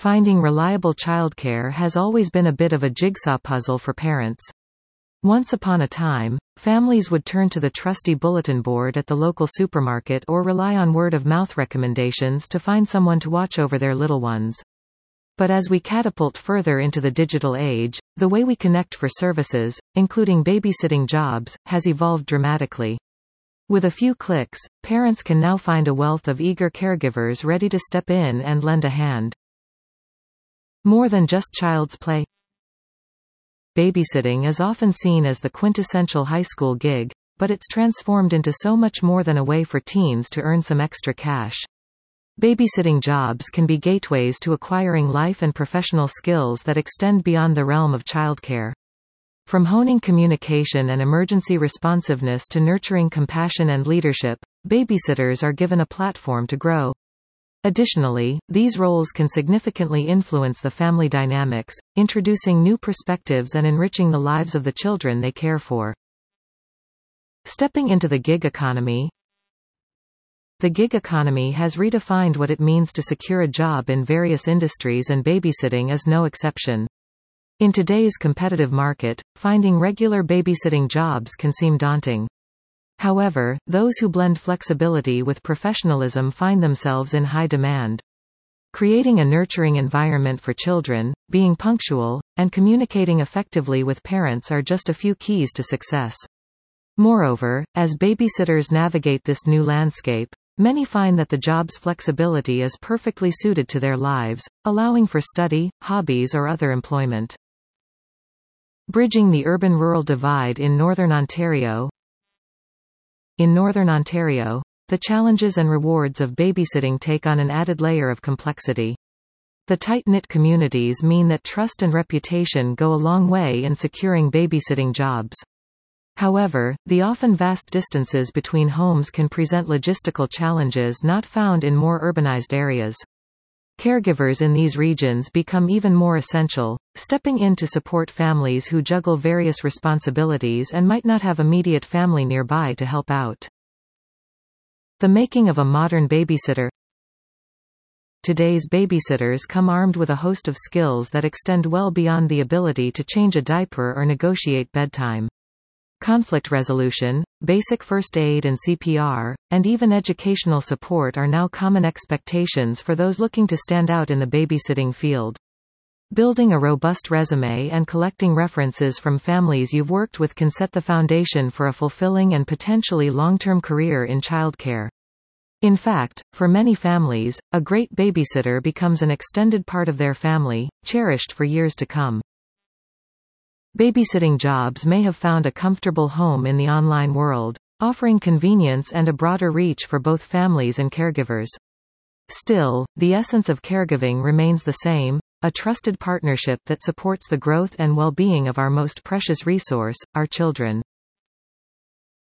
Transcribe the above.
finding reliable childcare has always been a bit of a jigsaw puzzle for parents. Once upon a time, families would turn to the trusty bulletin board at the local supermarket or rely on word-of-mouth recommendations to find someone to watch over their little ones. But as we catapult further into the digital age, the way we connect for services, including babysitting jobs, has evolved dramatically. With a few clicks, parents can now find a wealth of eager caregivers ready to step in and lend a hand. More than just child's play. Babysitting is often seen as the quintessential high school gig, but it's transformed into so much more than a way for teens to earn some extra cash. Babysitting jobs can be gateways to acquiring life and professional skills that extend beyond the realm of childcare. From honing communication and emergency responsiveness to nurturing compassion and leadership, babysitters are given a platform to grow. Additionally, these roles can significantly influence the family dynamics, introducing new perspectives and enriching the lives of the children they care for. Stepping into the gig economy. The gig economy has redefined what it means to secure a job in various industries, and babysitting is no exception. In today's competitive market, finding regular babysitting jobs can seem daunting. However, those who blend flexibility with professionalism find themselves in high demand. Creating a nurturing environment for children, being punctual, and communicating effectively with parents are just a few keys to success. Moreover, as babysitters navigate this new landscape, many find that the job's flexibility is perfectly suited to their lives, allowing for study, hobbies, or other employment. Bridging the urban-rural divide in Northern Ontario. In Northern Ontario, the challenges and rewards of babysitting take on an added layer of complexity. The tight-knit communities mean that trust and reputation go a long way in securing babysitting jobs. However, the often vast distances between homes can present logistical challenges not found in more urbanized areas. Caregivers in these regions become even more essential, stepping in to support families who juggle various responsibilities and might not have immediate family nearby to help out. The making of a modern babysitter. Today's babysitters come armed with a host of skills that extend well beyond the ability to change a diaper or negotiate bedtime. Conflict resolution, basic first aid and CPR, and even educational support are now common expectations for those looking to stand out in the babysitting field. Building a robust resume and collecting references from families you've worked with can set the foundation for a fulfilling and potentially long-term career in childcare. In fact, for many families, a great babysitter becomes an extended part of their family, cherished for years to come. Babysitting jobs may have found a comfortable home in the online world, offering convenience and a broader reach for both families and caregivers. Still, the essence of caregiving remains the same, a trusted partnership that supports the growth and well-being of our most precious resource, our children.